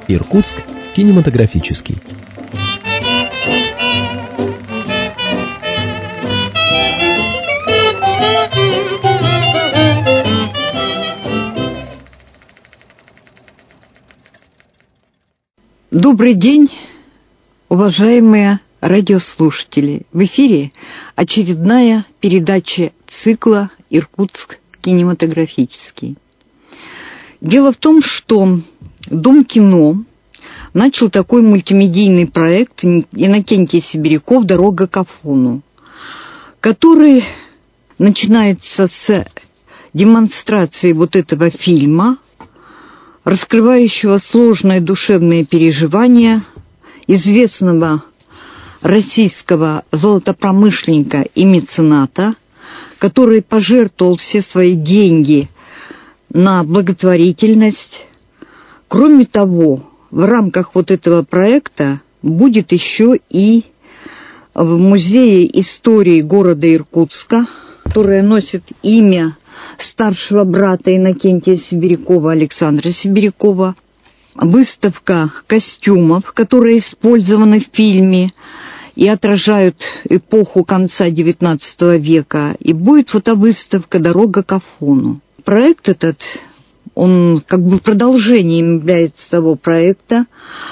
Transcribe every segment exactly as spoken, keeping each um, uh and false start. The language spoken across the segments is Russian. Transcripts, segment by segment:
Иркутск кинематографический. Добрый день, уважаемые радиослушатели. В эфире очередная передача цикла «Иркутск кинематографический». Дело в том, что Дом кино начал такой мультимедийный проект Иннокентий Сибиряков «Дорога к Афону», который начинается с демонстрации вот этого фильма, раскрывающего сложные душевные переживания известного российского золотопромышленника и мецената, который пожертвовал все свои деньги на благотворительность. Кроме того, в рамках вот этого проекта будет еще и в Музее истории города Иркутска, которая носит имя старшего брата Иннокентия Сибирякова, Александра Сибирякова, выставка костюмов, которые использованы в фильме и отражают эпоху конца девятнадцатого века, и будет фотовыставка «Дорога к Афону». Проект этот, он как бы продолжением является того проекта,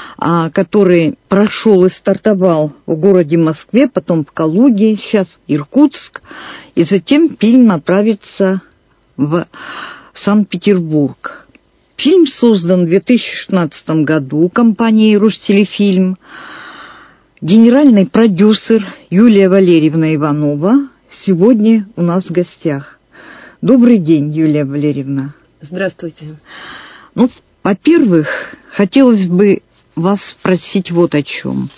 который прошел и стартовал в городе Москве, потом в Калуге, сейчас Иркутск, и затем фильм направится в Санкт-Петербург. Фильм создан в две тысячи шестнадцатом году компанией «Рустелефильм». Генеральный продюсер Юлия Валерьевна Иванова сегодня у нас в гостях. Добрый день, Юлия Валерьевна. Здравствуйте. Ну, во-первых, хотелось бы вас спросить вот о чем.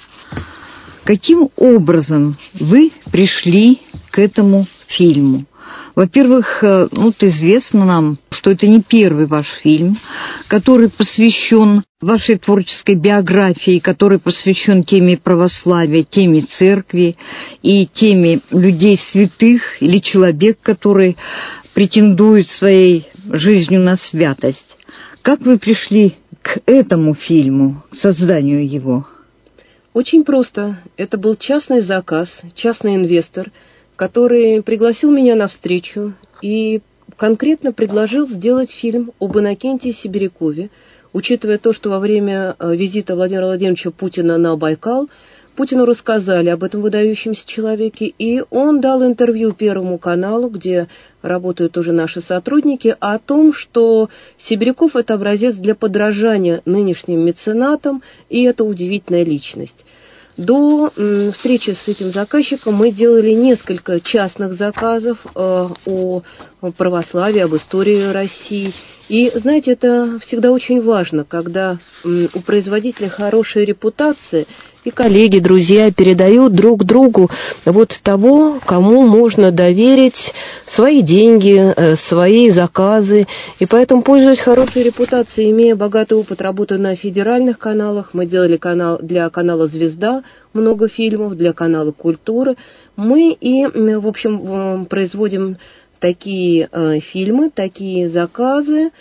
Каким образом вы пришли к этому фильму? Во-первых, ну, известно нам, что это не первый ваш фильм, который посвящен вашей творческой биографии, который посвящен теме православия, теме церкви и теме людей святых или человек, который претендует своей жизнью на святость. Как вы пришли к этому фильму, к созданию его? Очень просто. Это был частный заказ, частный инвестор, который пригласил меня на встречу и конкретно предложил сделать фильм об Иннокентии Сибирякове, учитывая то, что во время визита Владимира Владимировича Путина на Байкал Путину рассказали об этом выдающемся человеке, и он дал интервью Первому каналу, где работают уже наши сотрудники, о том, что Сибиряков – это образец для подражания нынешним меценатам, и это удивительная личность. До м, встречи с этим заказчиком мы делали несколько частных заказов э, о православии, об истории России. И, знаете, это всегда очень важно, когда м, у производителя хорошая репутация, и коллеги, друзья передают друг другу вот того, кому можно доверить свои деньги, свои заказы. И поэтому, пользуясь хорошей репутацией, имея богатый опыт работы на федеральных каналах, мы делали канал для канала «Звезда» много фильмов, для канала «Культура». Мы и, в общем, производим такие фильмы, такие заказы,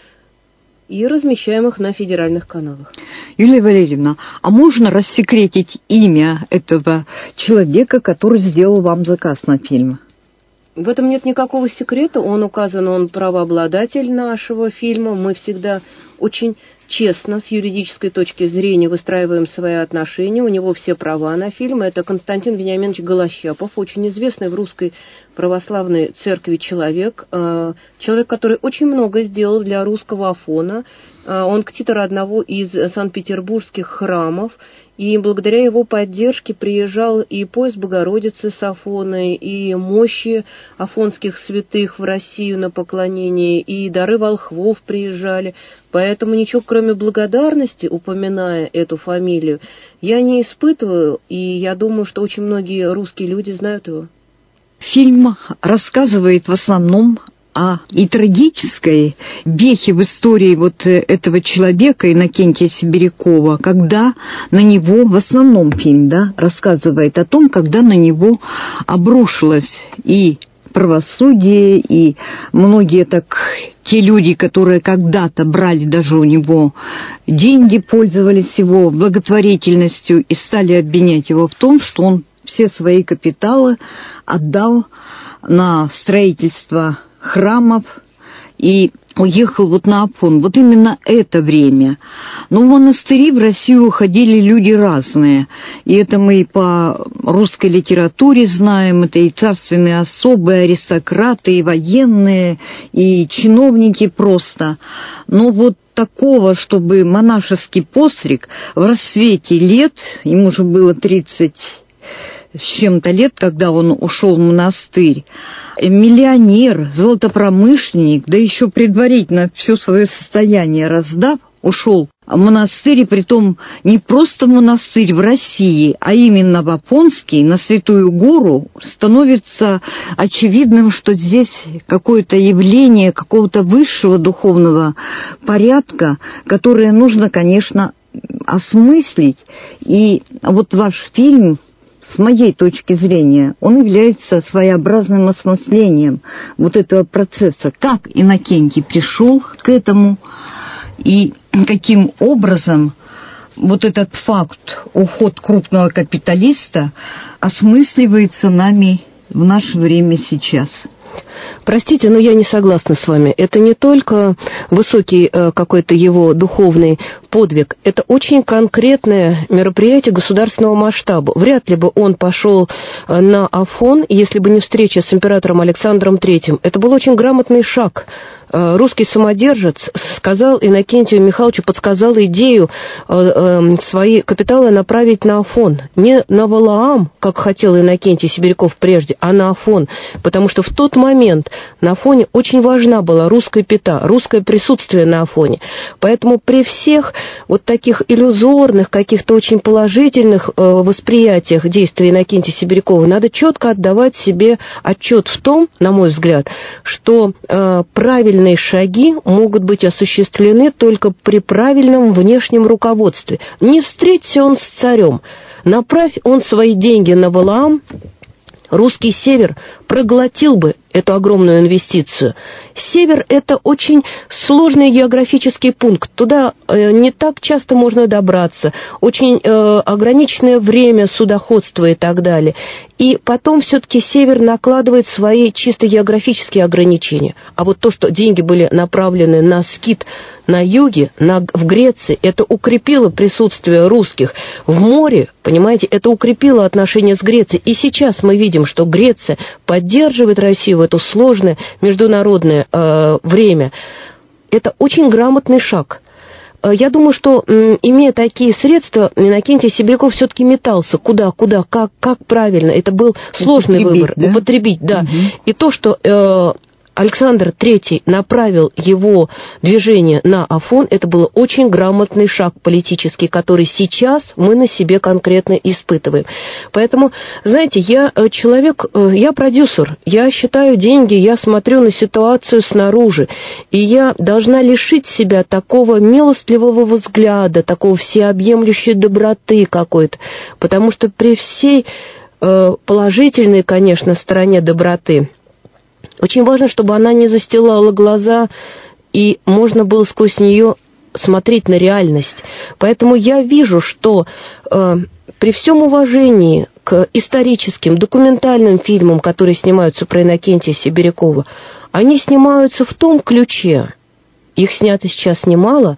и размещаем их на федеральных каналах. Юлия Валерьевна, а можно рассекретить имя этого человека, который сделал вам заказ на фильм? В этом нет никакого секрета. Он указан, он правообладатель нашего фильма. Мы всегда очень честно, с юридической точки зрения, выстраиваем свои отношения. У него все права на фильм. Это Константин Вениаминович Голощапов, очень известный в русской православной церкви человек. Человек, который очень много сделал для русского Афона. Он ктитор одного из санкт-петербургских храмов. И благодаря его поддержке приезжал и поезд Богородицы с Афоной, и мощи афонских святых в Россию на поклонение, и дары волхвов приезжали. Поэтому ничего, кроме благодарности, упоминая эту фамилию, я не испытываю, и я думаю, что очень многие русские люди знают его. Фильм рассказывает в основном о и трагической вехе в истории вот этого человека, Иннокентия Сибирякова, когда на него, в основном фильм, да, рассказывает о том, когда на него обрушилась и правосудие, и многие так, те люди, которые когда-то брали даже у него деньги, пользовались его благотворительностью и стали обвинять его в том, что он все свои капиталы отдал на строительство храмов и уехал вот на Афон. Вот именно это время. Но в монастыри в Россию уходили люди разные. И это мы и по русской литературе знаем. Это и царственные особы, и аристократы, и военные, и чиновники просто. Но вот такого, чтобы монашеский постриг в расцвете лет, ему же было тридцать с чем-то лет, когда он ушел в монастырь, миллионер, золотопромышленник, да еще предварительно все свое состояние раздав, ушел в монастырь, и притом не просто монастырь в России, а именно в Афонский, на Святую Гору, становится очевидным, что здесь какое-то явление какого-то высшего духовного порядка, которое нужно, конечно, осмыслить. И вот ваш фильм, с моей точки зрения, он является своеобразным осмыслением вот этого процесса. Как Иннокентий пришел к этому и каким образом вот этот факт, уход крупного капиталиста, осмысливается нами в наше время сейчас. Простите, но я не согласна с вами. Это не только высокий э, какой-то его духовный подвиг, это очень конкретное мероприятие государственного масштаба. Вряд ли бы он пошел э, на Афон, если бы не встреча с императором Александром Третьим. Это был очень грамотный шаг. Э, русский самодержец сказал Иннокентию Михайловичу, подсказал идею э, э, свои капиталы направить на Афон. Не на Валаам, как хотел Иннокентий Сибиряков прежде, а на Афон. Потому что в тот момент на Афоне очень важна была русская пята, русское присутствие на Афоне. Поэтому при всех вот таких иллюзорных, каких-то очень положительных э, восприятиях действий Иннокентия Сибирякова надо четко отдавать себе отчет в том, на мой взгляд, что э, правильные шаги могут быть осуществлены только при правильном внешнем руководстве. Не встреться он с царем, направь он свои деньги на Валаам, русский север проглотил бы эту огромную инвестицию. Север – это очень сложный географический пункт. Туда э, не так часто можно добраться. Очень э, ограниченное время судоходства и так далее. И потом все-таки север накладывает свои чисто географические ограничения. А вот то, что деньги были направлены на скит на юге, на, в Греции, это укрепило присутствие русских в море, понимаете, это укрепило отношения с Грецией. И сейчас мы видим, что Греция поддерживает Россию в это сложное международное э, время. Это очень грамотный шаг. Я думаю, что, имея такие средства, Иннокентий Сибиряков все-таки метался. Куда, куда, как, как правильно. Это был сложный выбор. Да? Употребить, да. Угу. И то, что э, Александр Третий направил его движение на Афон, это был очень грамотный шаг политический, который сейчас мы на себе конкретно испытываем. Поэтому, знаете, я человек, я продюсер, я считаю деньги, я смотрю на ситуацию снаружи, и я должна лишить себя такого милостливого взгляда, такого всеобъемлющей доброты какой-то, потому что при всей э, положительной, конечно, стороне доброты, очень важно, чтобы она не застилала глаза, и можно было сквозь нее смотреть на реальность. Поэтому я вижу, что э, при всем уважении к историческим, документальным фильмам, которые снимаются про Иннокентия Сибирякова, они снимаются в том ключе, их снято сейчас немало,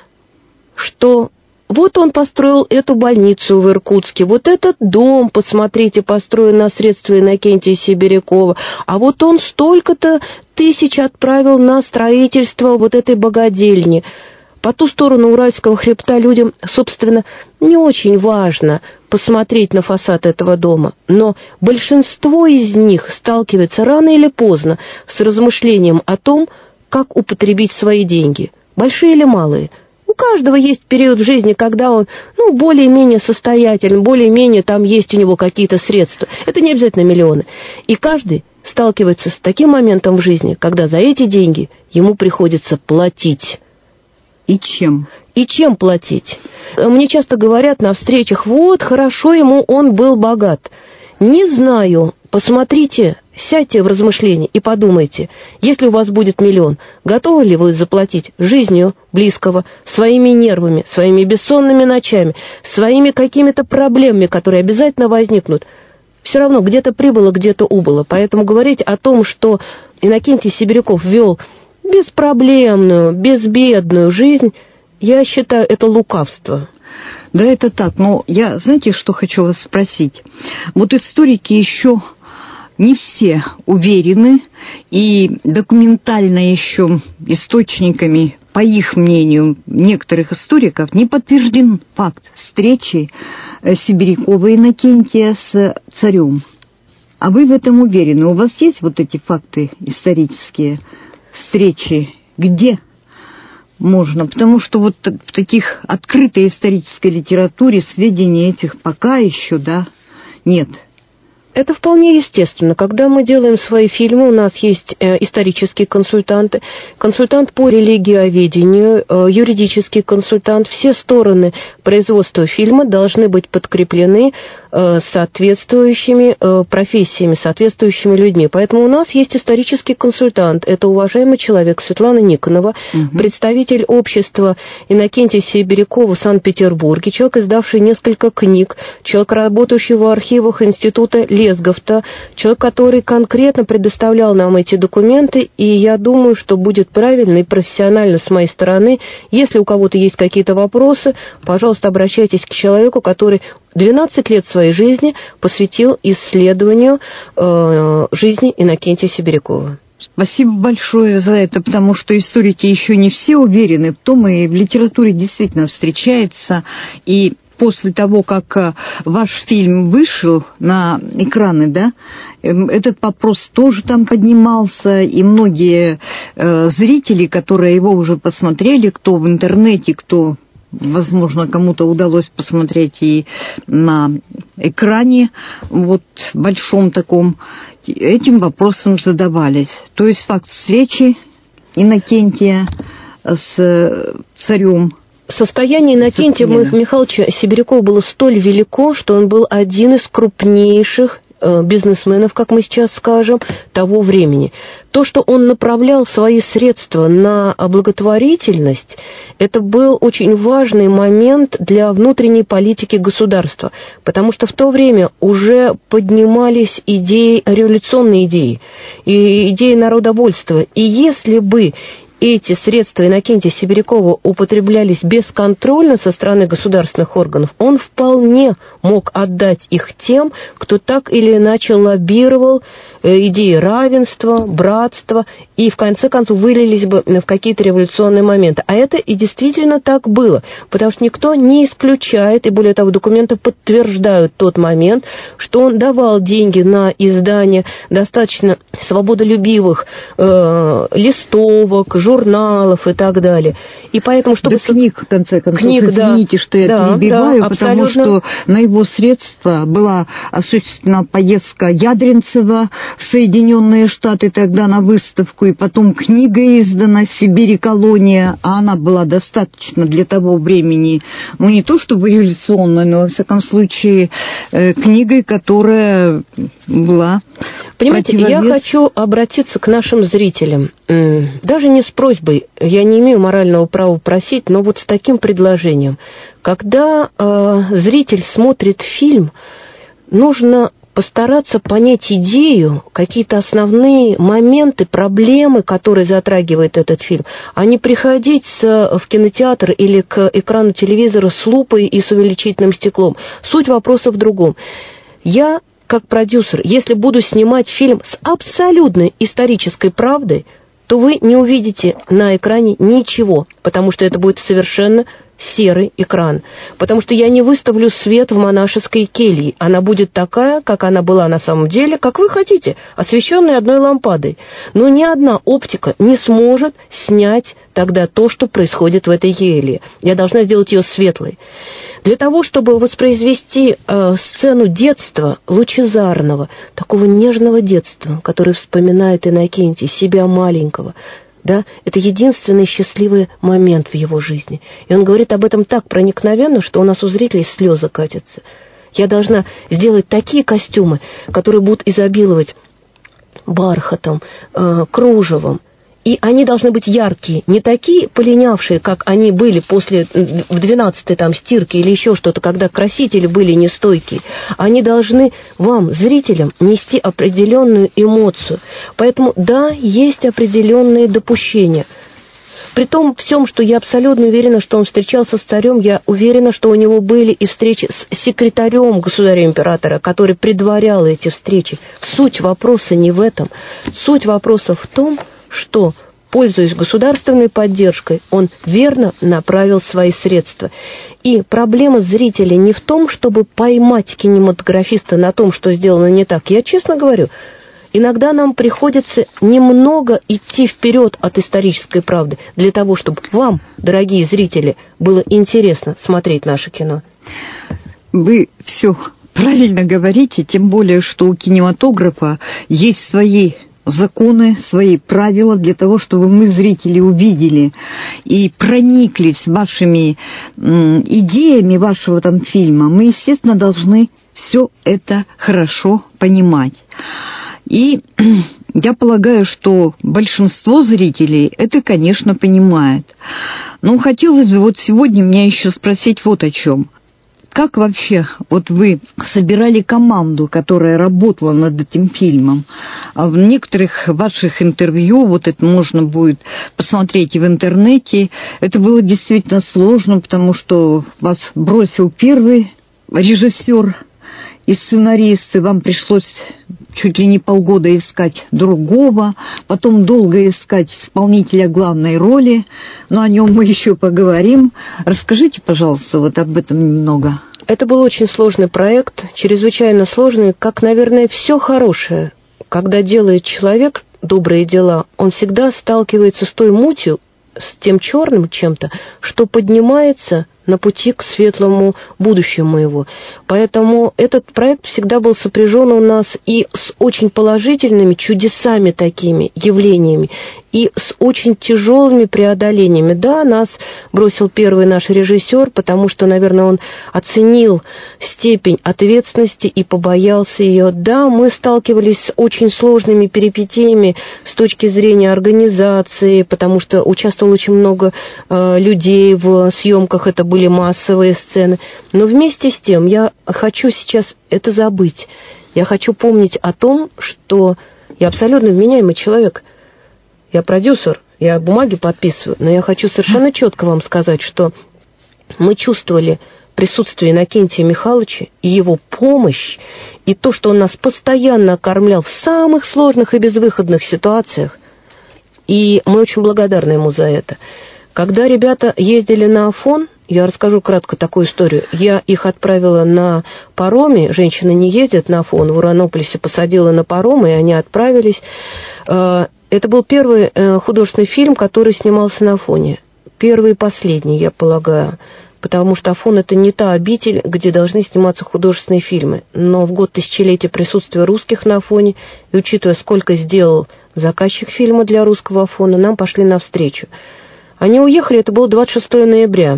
что вот он построил эту больницу в Иркутске, вот этот дом, посмотрите, построен на средства Иннокентия Сибирякова, а вот он столько-то тысяч отправил на строительство вот этой богадельни. По ту сторону Уральского хребта людям, собственно, не очень важно посмотреть на фасад этого дома, но большинство из них сталкивается рано или поздно с размышлением о том, как употребить свои деньги, большие или малые. У каждого есть период в жизни, когда он, ну, более-менее состоятелен, более-менее там есть у него какие-то средства. Это не обязательно миллионы. И каждый сталкивается с таким моментом в жизни, когда за эти деньги ему приходится платить. И чем? И чем платить? Мне часто говорят на встречах, вот, хорошо ему, он был богат. Не знаю, посмотрите сядьте в размышления и подумайте, если у вас будет миллион, готовы ли вы заплатить жизнью близкого, своими нервами, своими бессонными ночами, своими какими-то проблемами, которые обязательно возникнут? Все равно где-то прибыло, где-то убыло. Поэтому говорить о том, что Иннокентий Сибиряков вел беспроблемную, безбедную жизнь, я считаю, это лукавство. Да, это так. Но я, знаете, что хочу вас спросить? Вот историки еще не все уверены, и документально еще источниками, по их мнению, некоторых историков, не подтвержден факт встречи Сибирякова Иннокентия с царем. А вы в этом уверены? У вас есть вот эти факты исторические встречи? Где можно? Потому что вот в таких открытой исторической литературе сведений этих пока еще, да, нет. Это вполне естественно. Когда мы делаем свои фильмы, у нас есть э, исторические консультанты, консультант по религиоведению, э, юридический консультант. Все стороны производства фильма должны быть подкреплены э, соответствующими э, профессиями, соответствующими людьми. Поэтому у нас есть исторический консультант. Это уважаемый человек Светлана Никонова, угу. представитель общества Иннокентия Сибирякова в Санкт-Петербурге, человек, издавший несколько книг, человек, работающий в архивах Института Лесговта, человек, который конкретно предоставлял нам эти документы, и я думаю, что будет правильно и профессионально с моей стороны. Если у кого-то есть какие-то вопросы, пожалуйста, обращайтесь к человеку, который двенадцать лет своей жизни посвятил исследованию э, жизни Иннокентия Сибирякова. Спасибо большое за это, потому что историки еще не все уверены в том, и в литературе действительно встречается, и после того, как ваш фильм вышел на экраны, да, этот вопрос тоже там поднимался, и многие э, зрители, которые его уже посмотрели, кто в интернете, кто, возможно, кому-то удалось посмотреть и на экране, вот большом таком, этим вопросом задавались. То есть факт встречи Иннокентия с царем. Состояние Иннокентия Михайловича Сибирякова было столь велико, что он был один из крупнейших э, бизнесменов, как мы сейчас скажем, того времени. То, что он направлял свои средства на благотворительность, это был очень важный момент для внутренней политики государства, потому что в то время уже поднимались идеи, революционные идеи, и идеи народовольства. И если бы эти средства Иннокентия Сибирякова употреблялись бесконтрольно со стороны государственных органов, он вполне мог отдать их тем, кто так или иначе лоббировал идеи равенства, братства, и в конце концов вылились бы в какие-то революционные моменты. А это и действительно так было, потому что никто не исключает, и более того, документы подтверждают тот момент, что он давал деньги на издание достаточно свободолюбивых э, листовок, журналов и так далее. И поэтому, чтобы... Да книг, в конце концов, книг, извините, да, что я да, перебиваю, да, потому что на его средства была осуществлена поездка Ядринцева в Соединенные Штаты тогда на выставку, и потом книга издана «Сибирь и колония», а она была достаточно для того времени, ну не то чтобы революционной, но во всяком случае э, книгой, которая была... Понимаете, я хочу обратиться к нашим зрителям, даже не с просьбой, я не имею морального права просить, но вот с таким предложением. Когда э, зритель смотрит фильм, нужно постараться понять идею, какие-то основные моменты, проблемы, которые затрагивает этот фильм, а не приходить с, в кинотеатр или к экрану телевизора с лупой и с увеличительным стеклом. Суть вопроса в другом. Я, как продюсер, если буду снимать фильм с абсолютной исторической правдой, то вы не увидите на экране ничего, потому что это будет совершенно серый экран. Потому что я не выставлю свет в монашеской келье. Она будет такая, как она была на самом деле, как вы хотите, освещенная одной лампадой. Но ни одна оптика не сможет снять тогда то, что происходит в этой келье. Я должна сделать ее светлой. Для того, чтобы воспроизвести э, сцену детства, лучезарного, такого нежного детства, который вспоминает Иннокентий, себя маленького, да, это единственный счастливый момент в его жизни. И он говорит об этом так проникновенно, что у нас у зрителей слезы катятся. Я должна сделать такие костюмы, которые будут изобиловать бархатом, э, кружевом. И они должны быть яркие, не такие полинявшие, как они были после в двенадцатой там стирки или еще что-то, когда красители были нестойкие. Они должны вам, зрителям, нести определенную эмоцию. Поэтому да, есть определенные допущения. При том всем, что я абсолютно уверена, что он встречался с царем, я уверена, что у него были и встречи с секретарем государя-императора, который предварял эти встречи. Суть вопроса не в этом. Суть вопроса в том, что, пользуясь государственной поддержкой, он верно направил свои средства. И проблема зрителя не в том, чтобы поймать кинематографиста на том, что сделано не так. Я честно говорю, иногда нам приходится немного идти вперед от исторической правды для того, чтобы вам, дорогие зрители, было интересно смотреть наше кино. Вы все правильно говорите, тем более, что у кинематографа есть свои законы, свои правила для того, чтобы мы, зрители, увидели и прониклись вашими м, идеями вашего там фильма. Мы, естественно, должны все это хорошо понимать. И я полагаю, что большинство зрителей это, конечно, понимает. Но хотелось бы вот сегодня меня еще спросить вот о чем. Как вообще вот вы собирали команду, которая работала над этим фильмом? В некоторых ваших интервью, вот это можно будет посмотреть и в интернете, это было действительно сложно, потому что вас бросил первый режиссер и сценарист, и вам пришлось чуть ли не полгода искать другого, потом долго искать исполнителя главной роли, но о нем мы еще поговорим. Расскажите, пожалуйста, вот об этом немного. Это был очень сложный проект, чрезвычайно сложный, как, наверное, все хорошее. Когда делает человек добрые дела, он всегда сталкивается с той мутью, с тем черным чем-то, что поднимается на пути к светлому будущему его. Поэтому этот проект всегда был сопряжен у нас и с очень положительными чудесами такими, явлениями, и с очень тяжелыми преодолениями. Да, нас бросил первый наш режиссер, потому что, наверное, он оценил степень ответственности и побоялся ее. Да, мы сталкивались с очень сложными перипетиями с точки зрения организации, потому что участвовало очень много э, людей в съемках, это были массовые сцены. Но вместе с тем я хочу сейчас это забыть. Я хочу помнить о том, что я абсолютно вменяемый человек. Я продюсер, я бумаги подписываю, но я хочу совершенно четко вам сказать, что мы чувствовали присутствие Иннокентия Михайловича и его помощь, и то, что он нас постоянно окормлял в самых сложных и безвыходных ситуациях, и мы очень благодарны ему за это. Когда ребята ездили на Афон, я расскажу кратко такую историю. Я их отправила на пароме, женщины не ездят на Афон, в Уранополисе посадила на паром, и они отправились. Это был первый художественный фильм, который снимался на Афоне. Первый и последний, я полагаю. Потому что Афон — это не та обитель, где должны сниматься художественные фильмы. Но в год тысячелетия присутствия русских на Афоне, и учитывая, сколько сделал заказчик фильма для русского Афона, нам пошли навстречу. Они уехали, это было двадцать шестого ноября.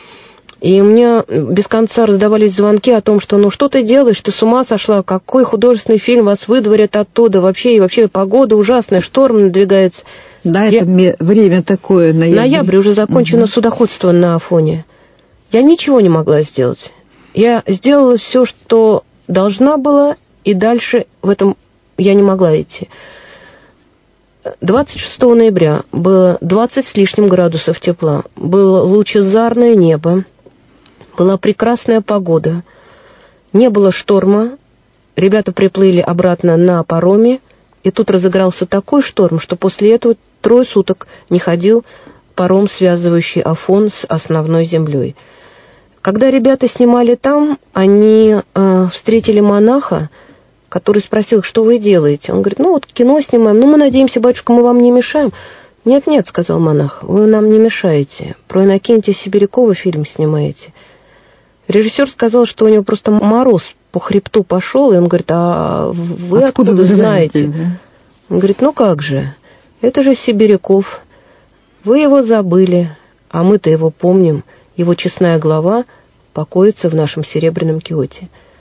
И мне без конца раздавались звонки о том, что ну что ты делаешь, ты с ума сошла, какой художественный фильм, вас выдворят оттуда, вообще, и вообще погода ужасная, шторм надвигается. Да, Я... это время такое, ноябрь. Ноябрь, уже закончено угу. судоходство на Афоне. Я ничего не могла сделать. Я сделала все, что должна была, и дальше в этом я не могла идти. двадцать шестого ноября было двадцать с лишним градусов тепла, было лучезарное небо, была прекрасная погода, не было шторма, ребята приплыли обратно на пароме, и тут разыгрался такой шторм, что после этого трое суток не ходил паром, связывающий Афон с основной землей. Когда ребята снимали там, они э, встретили монаха, который спросил, что вы делаете. Он говорит, ну вот кино снимаем, ну мы надеемся, батюшка, мы вам не мешаем. Нет-нет, сказал монах, вы нам не мешаете. Про Иннокентия Сибирякова фильм снимаете. Режиссер сказал, что у него просто мороз по хребту пошел, и он говорит, а вы откуда, откуда вы знаете? знаете? Он говорит, ну как же, это же Сибиряков. Вы его забыли, а мы-то его помним. Его честная глава покоится в нашем серебряном киоте.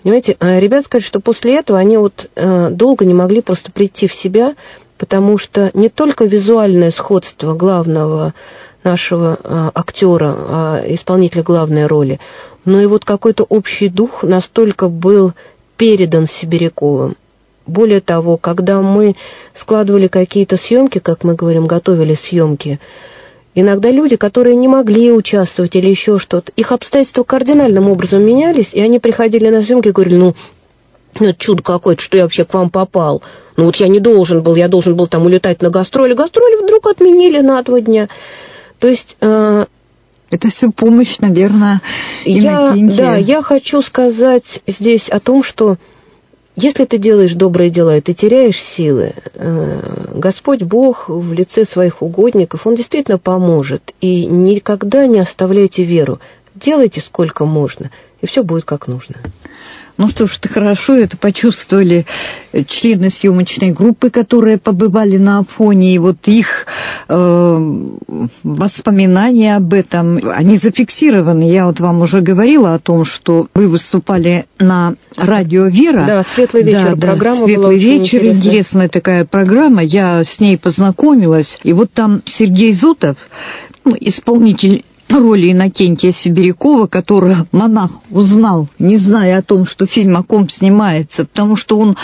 Понимаете, ребята сказали, что после этого они вот долго не могли просто прийти в себя, потому что не только визуальное сходство главного нашего актера, исполнителя главной роли, но и вот какой-то общий дух настолько был передан Сибиряковым. Более того, когда мы складывали какие-то съемки, как мы говорим, готовили съемки, иногда люди, которые не могли участвовать или еще что-то, их обстоятельства кардинальным образом менялись, и они приходили на съемки и говорили, ну, это чудо какое-то, что я вообще к вам попал. Ну вот я не должен был, я должен был там улетать на гастроли. Гастроли вдруг отменили на два дня. То есть... Э, это все помощь, наверное, Иннокентия. Да, я хочу сказать здесь о том, что если ты делаешь добрые дела, и ты теряешь силы, Господь Бог в лице своих угодников, Он действительно поможет. И никогда не оставляйте веру. Делайте сколько можно, и все будет как нужно. Ну что ж, это хорошо, это почувствовали члены съемочной группы, которые побывали на Афоне, и вот их э, воспоминания об этом, они зафиксированы. Я вот вам уже говорила о том, что вы выступали на радио «Вера». Да, «Светлый вечер», да, программа да, «Светлый была вечер», интересная. интересная такая программа, я с ней познакомилась, и вот там Сергей Зотов, исполнитель роли Иннокентия Сибирякова, которого монах узнал, не зная о том, что фильм о ком снимается, потому что он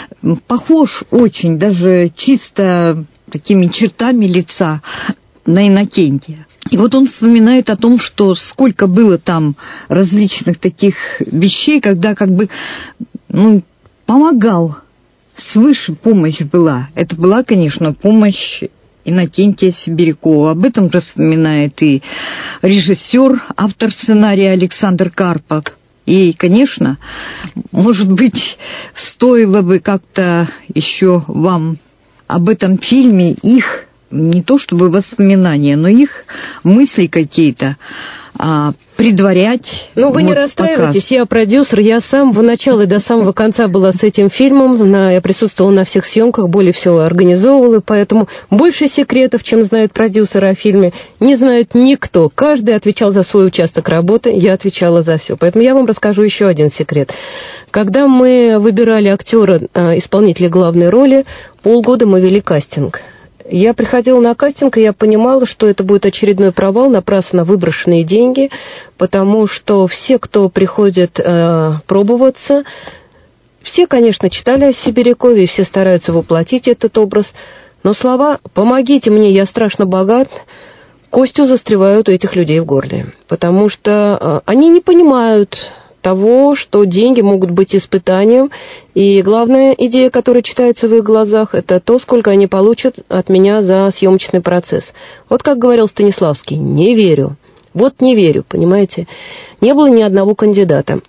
похож очень, даже чисто такими чертами лица на Иннокентия. И вот он вспоминает о том, что сколько было там различных таких вещей, когда как бы ну, помогал, свыше помощь была. Это была, конечно, помощь Иннокентия Сибирякова. Об этом же вспоминает и режиссер, автор сценария Александр Карпов. И, конечно, может быть, стоило бы как-то еще вам об этом фильме их, не то чтобы воспоминания, но их мысли какие-то а, предварять. Ну, вы вот не расстраивайтесь, показ. Я продюсер, я с самого начала и до самого конца была с этим фильмом, на, я присутствовала на всех съемках, более всего организовывала, поэтому больше секретов, чем знает продюсер о фильме, не знает никто. Каждый отвечал за свой участок работы, я отвечала за все. Поэтому я вам расскажу еще один секрет. Когда мы выбирали актера, исполнителя главной роли, полгода мы вели кастинг. Я приходила на кастинг, и я понимала, что это будет очередной провал, напрасно выброшенные деньги, потому что все, кто приходит э, пробоваться, все, конечно, читали о Сибирякове, и все стараются воплотить этот образ, но слова «помогите мне, я страшно богат» костью застревают у этих людей в горле, потому что э, они не понимают того, что деньги могут быть испытанием, и главная идея, которая читается в их глазах, это то, сколько они получат от меня за съемочный процесс. Вот как говорил Станиславский, не верю. Вот не верю, понимаете? Не было ни одного кандидата.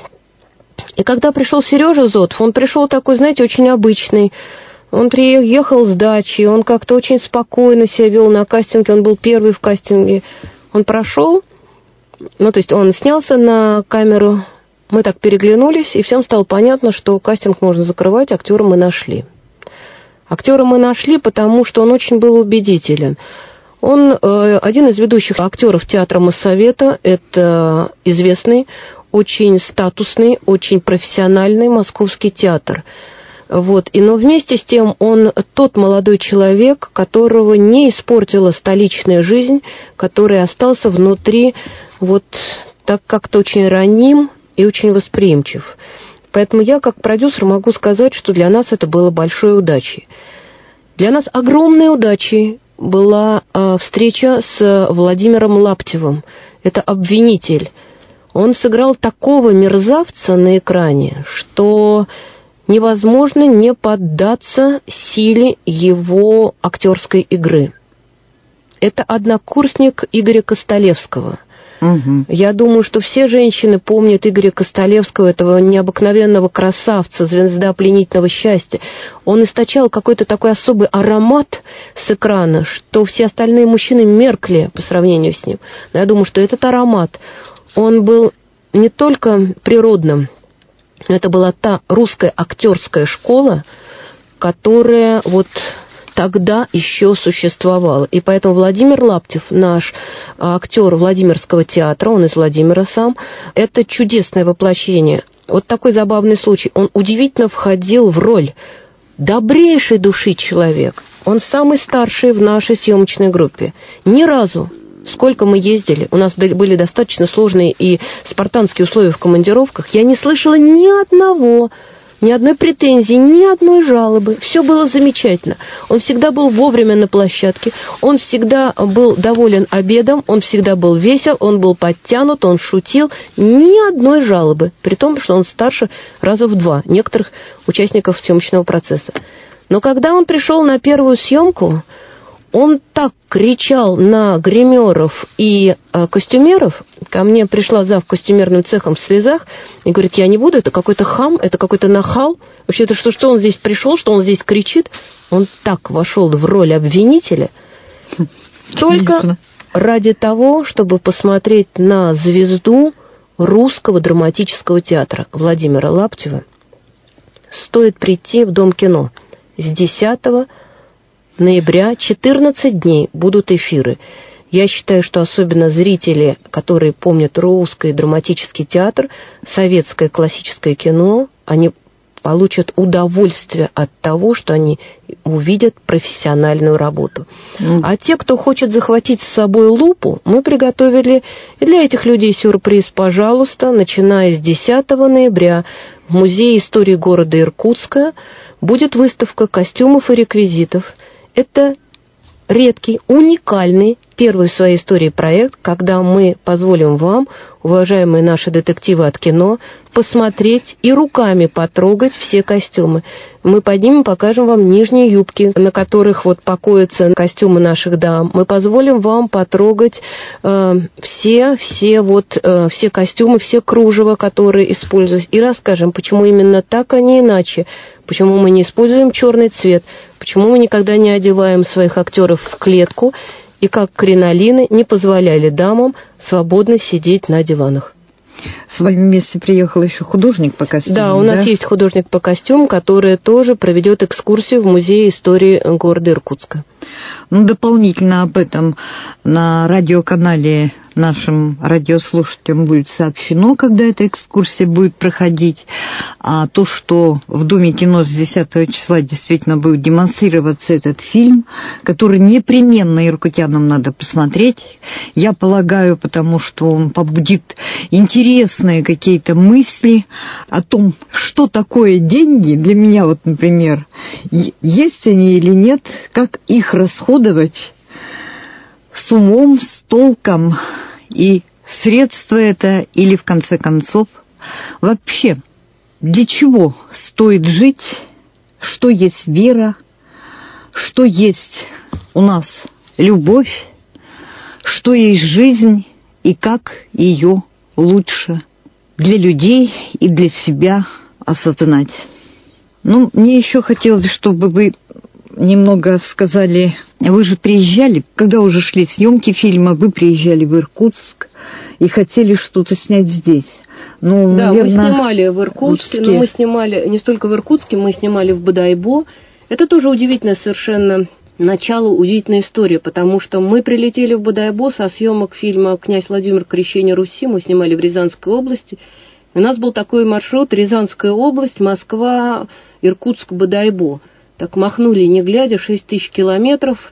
И когда пришел Сережа Зотов, он пришел такой, знаете, очень обычный. Он приехал с дачи, он как-то очень спокойно себя вел на кастинге, он был первый в кастинге. Он прошел, ну, то есть он снялся на камеру, мы так переглянулись, и всем стало понятно, что кастинг можно закрывать, актера мы нашли. Актера мы нашли, потому что он очень был убедителен. Он э, один из ведущих актеров театра Моссовета, это известный, очень статусный, очень профессиональный московский театр. Вот. И, но вместе с тем он тот молодой человек, которого не испортила столичная жизнь, который остался внутри вот так как-то очень раним и очень восприимчив. Поэтому я как продюсер могу сказать, что для нас это было большой удачей. Для нас огромной удачей была э, встреча с Владимиром Лаптевым. Это обвинитель. Он сыграл такого мерзавца на экране, что невозможно не поддаться силе его актерской игры. Это однокурсник Игоря Костолевского. Угу. Я думаю, что все женщины помнят Игоря Костолевского, этого необыкновенного красавца, звезда пленительного счастья. Он источал какой-то такой особый аромат с экрана, что все остальные мужчины меркли по сравнению с ним. Но я думаю, что этот аромат, он был не только природным, это была та русская актерская школа, которая вот тогда еще существовала. И поэтому Владимир Лаптев, наш актер Владимирского театра, он из Владимира сам, это чудесное воплощение вот такой забавный случай. Он удивительно входил в роль добрейшей души человек. Он самый старший в нашей съемочной группе. Ни разу, сколько мы ездили, у нас были достаточно сложные и спартанские условия в командировках, я не слышала ни одного, ни одной претензии, ни одной жалобы. Все было замечательно. Он всегда был вовремя на площадке, он всегда был доволен обедом, он всегда был весел, он был подтянут, он шутил. Ни одной жалобы, при том, что он старше раза в два некоторых участников съемочного процесса. Но когда он пришел на первую съемку, он так кричал на гримеров и э, костюмеров. Ко мне пришла зав. Костюмерным цехом в слезах и говорит: я не буду, это какой-то хам, это какой-то нахал. Вообще, это что, что он здесь пришел, что он здесь кричит? Он так вошел в роль обвинителя только ради того, чтобы посмотреть на звезду русского драматического театра Владимира Лаптева. Стоит прийти в Дом кино. С десятого ноября четырнадцать дней будут эфиры. Я считаю, что особенно зрители, которые помнят русский драматический театр, советское классическое кино, они получат удовольствие от того, что они увидят профессиональную работу. Mm. А те, кто хочет захватить с собой лупу, мы приготовили для этих людей сюрприз, пожалуйста, начиная с десятого ноября в Музее истории города Иркутска будет выставка костюмов и реквизитов. Это редкий, уникальный, первый в своей истории проект, когда мы позволим вам, уважаемые наши детективы от кино, посмотреть и руками потрогать все костюмы. Мы поднимем, покажем вам нижние юбки, на которых вот покоятся костюмы наших дам. Мы позволим вам потрогать э, все, все, вот, э, все костюмы, все кружева, которые используются, и расскажем, почему именно так, а не иначе. Почему мы не используем черный цвет, почему мы никогда не одеваем своих актеров в клетку, и как кринолины не позволяли дамам свободно сидеть на диванах. С вами вместе приехал еще художник по костюму. Да, у да? нас есть художник по костюму, который тоже проведет экскурсию в Музее истории города Иркутска. Ну, дополнительно об этом на радиоканале нашим радиослушателям будет сообщено, когда эта экскурсия будет проходить. А то, что в Доме кино с десятого числа действительно будет демонстрироваться этот фильм, который непременно иркутянам надо посмотреть, я полагаю, потому что он побудит интересные какие-то мысли о том, что такое деньги. Для меня, вот, например, есть они или нет, как их расходовать с умом, с толком, и средства это, или в конце концов, вообще, для чего стоит жить, что есть вера, что есть у нас любовь, что есть жизнь и как ее лучше для людей и для себя осознать. Ну, мне еще хотелось, чтобы вы немного сказали, вы же приезжали, когда уже шли съемки фильма, вы приезжали в Иркутск и хотели что-то снять здесь. Ну, да, наверное, мы снимали в Иркутске, но мы снимали не столько в Иркутске, мы снимали в Бодайбо. Это тоже удивительное совершенно начало, удивительная история, потому что мы прилетели в Бодайбо со съемок фильма «Князь Владимир. Крещение Руси», мы снимали в Рязанской области. У нас был такой маршрут: Рязанская область, Москва, Иркутск, Бодайбо. Так махнули, не глядя, шесть тысяч километров,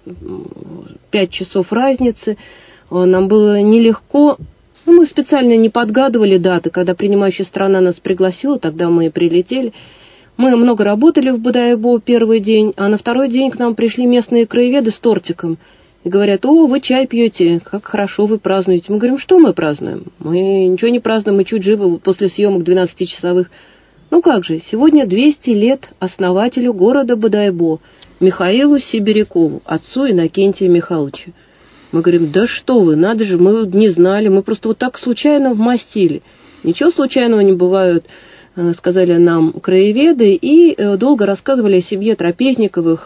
пять часов разницы. Нам было нелегко. Ну, мы специально не подгадывали даты. Когда принимающая страна нас пригласила, тогда мы и прилетели. Мы много работали в Бодайбо первый день, а на второй день к нам пришли местные краеведы с тортиком. И говорят: о, вы чай пьете, как хорошо вы празднуете. Мы говорим: что мы празднуем? Мы ничего не празднуем, мы чуть живы после съемок двенадцатичасовых. Ну как же, сегодня двести лет основателю города Бодайбо, Михаилу Сибирякову, отцу Иннокентия Михайловича. Мы говорим: да что вы, надо же, мы не знали, мы просто вот так случайно вмостили. Ничего случайного не бывает, сказали нам краеведы, и долго рассказывали о семье Трапезниковых,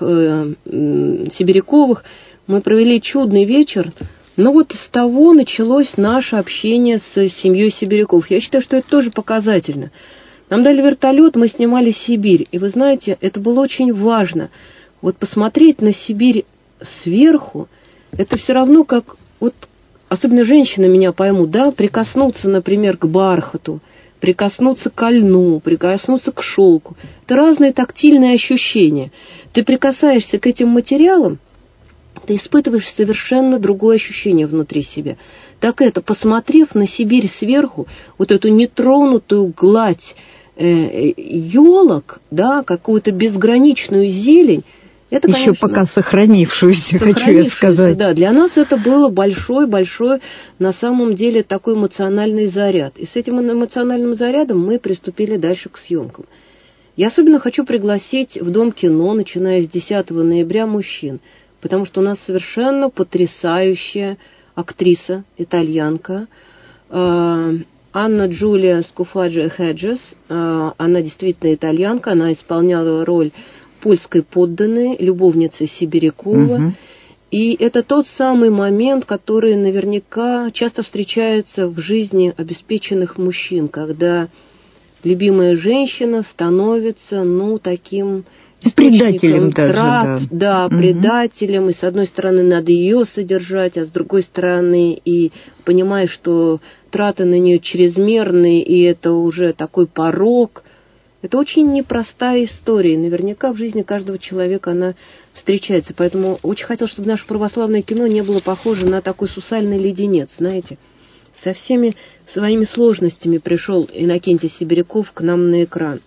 Сибиряковых. Мы провели чудный вечер. Но вот с того началось наше общение с семьей Сибиряковых. Я считаю, что это тоже показательно. Нам дали вертолет, мы снимали Сибирь. И вы знаете, это было очень важно. Вот посмотреть на Сибирь сверху, это все равно как, вот, особенно женщины меня поймут, да, прикоснуться, например, к бархату, прикоснуться к льну, прикоснуться к шелку. Это разные тактильные ощущения. Ты прикасаешься к этим материалам, ты испытываешь совершенно другое ощущение внутри себя. Так это, посмотрев на Сибирь сверху, вот эту нетронутую гладь э, елок, да, какую-то безграничную зелень, это, еще конечно, пока сохранившуюся, сохранившуюся, хочу я сказать. Да, для нас это было большой-большой, на самом деле, такой эмоциональный заряд. И с этим эмоциональным зарядом мы приступили дальше к съемкам. Я особенно хочу пригласить в Дом кино, начиная с десятого ноября, мужчин, потому что у нас совершенно потрясающая актриса, итальянка, Анна Джулия Скуфаджи-Хеджес. Она действительно итальянка, она исполняла роль польской подданной, любовницы Сибирякова. Угу. И это тот самый момент, который наверняка часто встречается в жизни обеспеченных мужчин, когда любимая женщина становится, ну, таким предателем трат, даже, да, да угу. предателем, и с одной стороны надо ее содержать, а с другой стороны и понимаешь, что траты на нее чрезмерные, и это уже такой порок. Это очень непростая история, и наверняка в жизни каждого человека она встречается. Поэтому очень хотел, чтобы наше православное кино не было похоже на такой сусальный леденец, знаете. Со всеми своими сложностями пришел Иннокентий Сибиряков к нам на экран.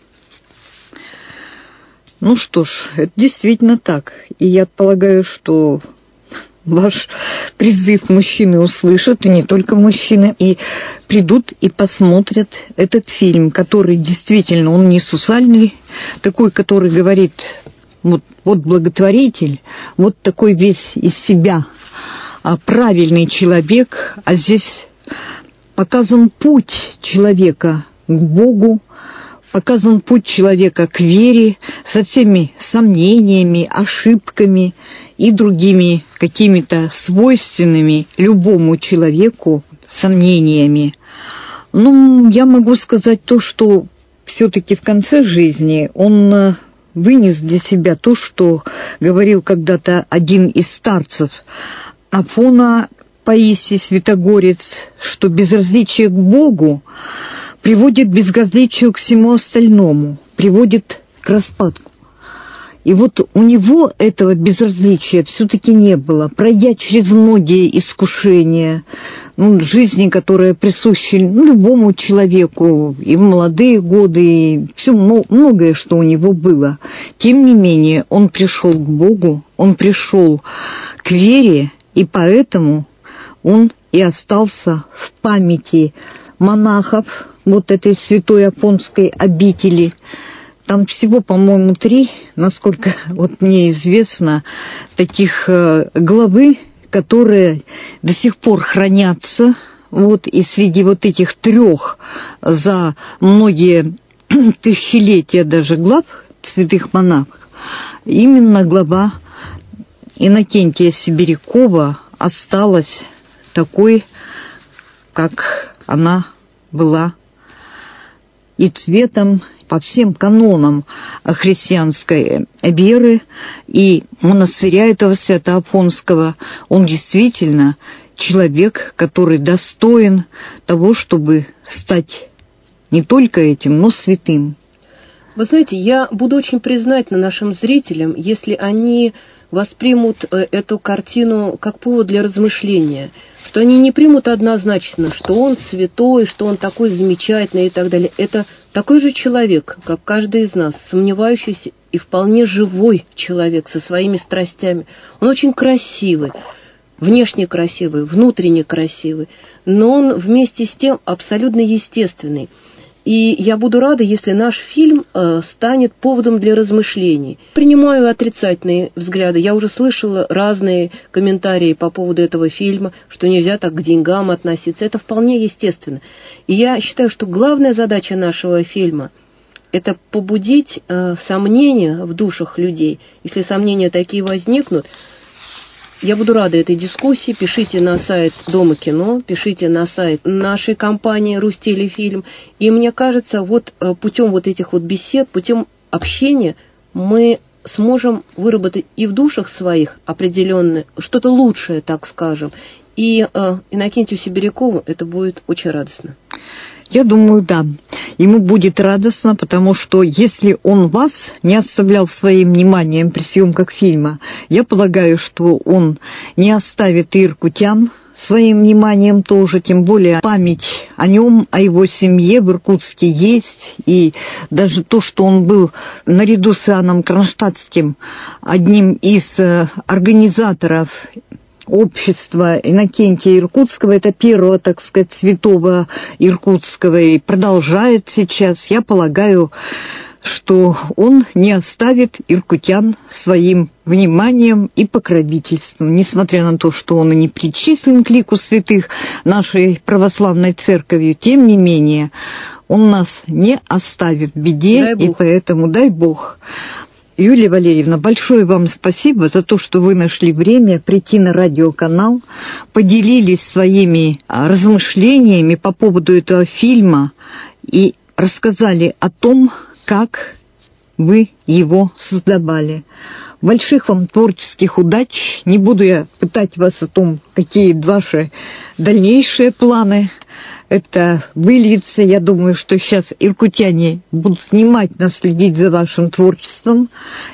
Ну что ж, это действительно так. И я полагаю, что ваш призыв мужчины услышат, и не только мужчины, и придут и посмотрят этот фильм, который действительно, он не сусальный, такой, который говорит, вот, вот благотворитель, вот такой весь из себя, а правильный человек, а здесь показан путь человека к Богу, показан путь человека к вере со всеми сомнениями, ошибками и другими какими-то свойственными любому человеку сомнениями. Ну, я могу сказать то, что все-таки в конце жизни он вынес для себя то, что говорил когда-то один из старцев Афона Паисий Святогорец, что безразличие к Богу приводит к безразличию к всему остальному, приводит к распадку. И вот у него этого безразличия все-таки не было. Пройдя через многие искушения, ну, жизни, которая присуща ну, любому человеку, и в молодые годы, и все многое, что у него было. Тем не менее, он пришел к Богу, он пришел к вере, и поэтому он и остался в памяти монахов вот этой святой Афонской обители. Там всего, по-моему, три, насколько вот мне известно, таких э, главы, которые до сих пор хранятся. Вот, и среди вот этих трех за многие тысячелетия даже глав святых монахов, именно глава Иннокентия Сибирякова осталась такой, как она была, и цветом по всем канонам христианской веры и монастыря этого Свято-Афонского. Он действительно человек, который достоин того, чтобы стать не только этим, но святым. Вы знаете, я буду очень признательна нашим зрителям, если они воспримут эту картину как повод для размышления, что они не примут однозначно, что он святой, что он такой замечательный и так далее. Это такой же человек, как каждый из нас, сомневающийся и вполне живой человек со своими страстями. Он очень красивый, внешне красивый, внутренне красивый, но он вместе с тем абсолютно естественный. И я буду рада, если наш фильм э, станет поводом для размышлений. Принимаю отрицательные взгляды. Я уже слышала разные комментарии по поводу этого фильма, что нельзя так к деньгам относиться. Это вполне естественно. И я считаю, что главная задача нашего фильма – это побудить э, сомнения в душах людей. Если сомнения такие возникнут, я буду рада этой дискуссии. Пишите на сайт Дома кино, пишите на сайт нашей компании «Рустелефильм». И мне кажется, вот путем вот этих вот бесед, путем общения мы сможем выработать и в душах своих определенное, что-то лучшее, так скажем, И э, Иннокентию Сибирякову это будет очень радостно. Я думаю, да. Ему будет радостно, потому что если он вас не оставлял своим вниманием при съемках фильма, я полагаю, что он не оставит и иркутян своим вниманием тоже, тем более память о нем, о его семье в Иркутске есть, и даже то, что он был наряду с Иоанном Кронштадтским одним из организаторов общества Иннокентия Иркутского, это первого, так сказать, святого Иркутского, и продолжает сейчас. Я полагаю, что он не оставит иркутян своим вниманием и покровительством, несмотря на то, что он и не причислен к лику святых нашей православной церковью, тем не менее, он нас не оставит в беде, и поэтому дай Бог. Юлия Валерьевна, большое вам спасибо за то, что вы нашли время прийти на радиоканал, поделились своими размышлениями по поводу этого фильма и рассказали о том, как вы его создавали. Больших вам творческих удач. Не буду я пытать вас о том, какие ваши дальнейшие планы. Это выльется. Я думаю, что сейчас иркутяне будут внимательно следить за вашим творчеством.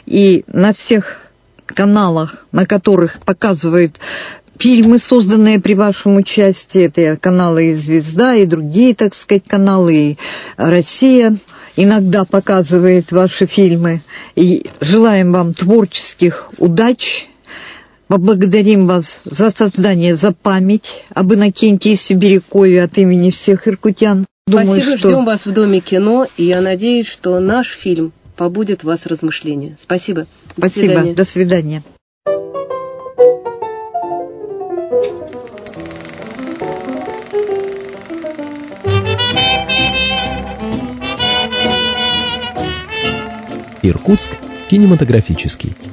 И на всех каналах, на которых показывают фильмы, созданные при вашем участии, это каналы и «Звезда», и другие, так сказать, каналы, и «Россия» иногда показывает ваши фильмы. И желаем вам творческих удач. Поблагодарим вас за создание, за память об Иннокентии Сибирякове от имени всех иркутян. Думаю, Спасибо, что... ждем вас в Доме кино, и я надеюсь, что наш фильм побудет в вас размышления. Спасибо. До Спасибо. свидания. До свидания. Иркутск кинематографический.